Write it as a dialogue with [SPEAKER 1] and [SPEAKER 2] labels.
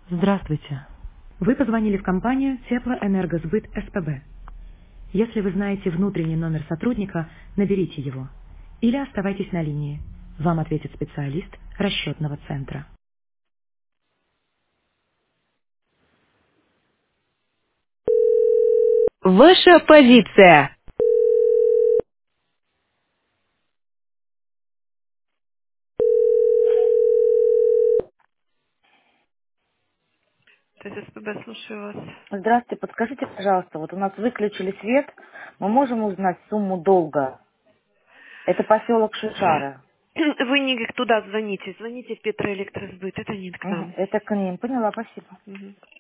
[SPEAKER 1] Здравствуйте. Вы позвонили в компанию Теплоэнергосбыт СПБ. Если вы знаете внутренний номер сотрудника, наберите его. Или оставайтесь на линии. Вам ответит специалист расчетного центра. Ваша позиция.
[SPEAKER 2] То есть СПБ, слушаю вас.
[SPEAKER 3] Здравствуйте, подскажите, пожалуйста, вот у нас выключили свет, мы можем узнать сумму долга? Это поселок Шишара.
[SPEAKER 2] Вы не туда звоните, звоните в Петроэлектросбыт, это не к
[SPEAKER 3] Мгм,
[SPEAKER 2] нам.
[SPEAKER 3] это к ним. Поняла, спасибо.
[SPEAKER 2] Мгм.